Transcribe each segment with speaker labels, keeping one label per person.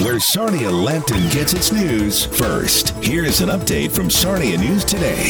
Speaker 1: where Sarnia-Lambton gets its news first. Here's an update from Sarnia News Today.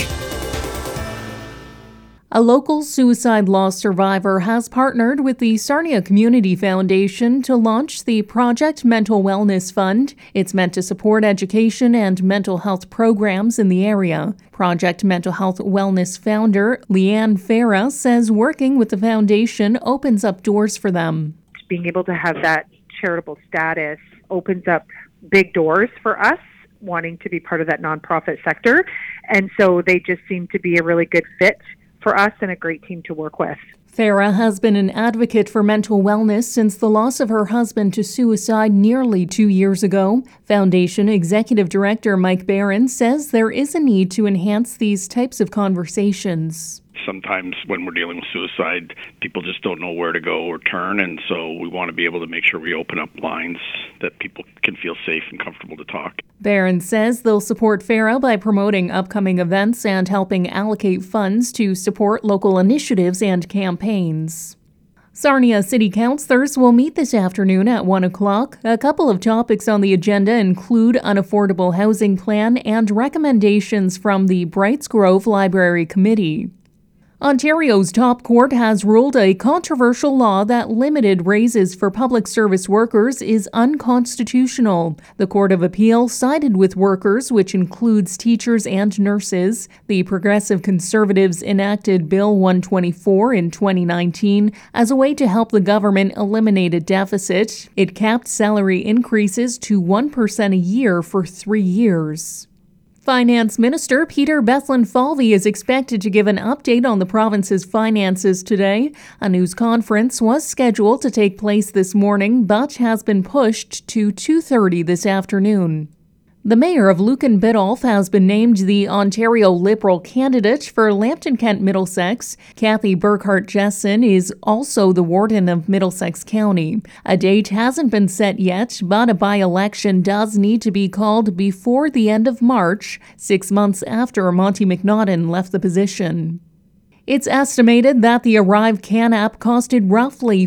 Speaker 2: A local suicide loss survivor has partnered with the Sarnia Community Foundation to launch the Project Mental Wellness Fund. It's meant to support education and mental health programs in the area. Project Mental Health Wellness founder Leanne Farah says working with the foundation opens up doors for them.
Speaker 3: Being able to have that charitable status opens up big doors for us wanting to be part of that nonprofit sector. And so they just seem to be a really good fit for us and a great team to work with.
Speaker 2: Farah has been an advocate for mental wellness since the loss of her husband to suicide nearly 2 years ago. Foundation Executive Director Mike Barron says there is a need to enhance these types of conversations.
Speaker 4: Sometimes when we're dealing with suicide, people just don't know where to go or turn, and so we want to be able to make sure we open up lines that people can feel safe and comfortable to talk.
Speaker 2: Barron says they'll support Farah by promoting upcoming events and helping allocate funds to support local initiatives and campaigns. Sarnia City Councillors will meet this afternoon at 1 o'clock. A couple of topics on the agenda include an affordable housing plan and recommendations from the Brights Grove Library Committee. Ontario's top court has ruled a controversial law that limited raises for public service workers is unconstitutional. The Court of Appeal sided with workers, which includes teachers and nurses. The Progressive Conservatives enacted Bill 124 in 2019 as a way to help the government eliminate a deficit. It capped salary increases to 1% a year for 3 years. Finance Minister Peter Bethlenfalvy is expected to give an update on the province's finances today. A news conference was scheduled to take place this morning, but has been pushed to 2:30 this afternoon. The mayor of Lucan Biddulph has been named the Ontario Liberal candidate for Lambton-Kent Middlesex. Kathy Burkhart-Jessen is also the warden of Middlesex County. A date hasn't been set yet, but a by-election does need to be called before the end of March, 6 months after Monty McNaughton left the position. It's estimated that the Arrive Can app costed roughly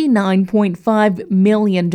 Speaker 2: $59.5 million.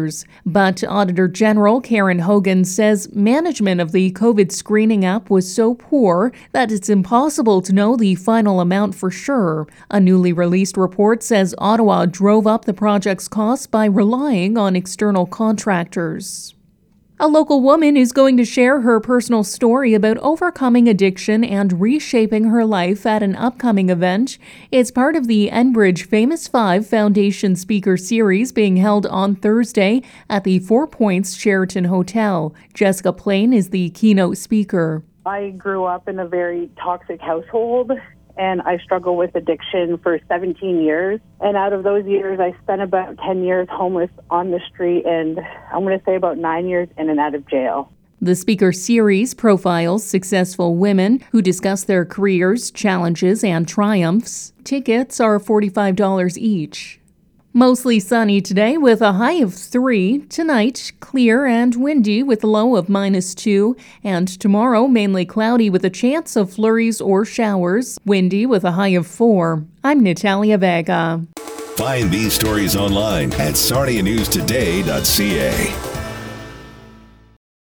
Speaker 2: But Auditor General Karen Hogan says management of the COVID screening app was so poor that it's impossible to know the final amount for sure. A newly released report says Ottawa drove up the project's costs by relying on external contractors. A local woman is going to share her personal story about overcoming addiction and reshaping her life at an upcoming event. It's part of the Enbridge Famous Five Foundation Speaker Series being held on Thursday at the Four Points Sheraton Hotel. Jessica Plain is the keynote speaker.
Speaker 5: I grew up in a very toxic household, and I struggled with addiction for 17 years. And out of those years, I spent about 10 years homeless on the street, and I'm going to say about 9 years in and out of jail.
Speaker 2: The speaker series profiles successful women who discuss their careers, challenges, and triumphs. Tickets are $45 each. Mostly sunny today with a high of 3. Tonight, clear and windy with a low of -2. And tomorrow, mainly cloudy with a chance of flurries or showers. Windy with a high of 4. I'm Natalia Vega.
Speaker 1: Find these stories online at sarnianewstoday.ca.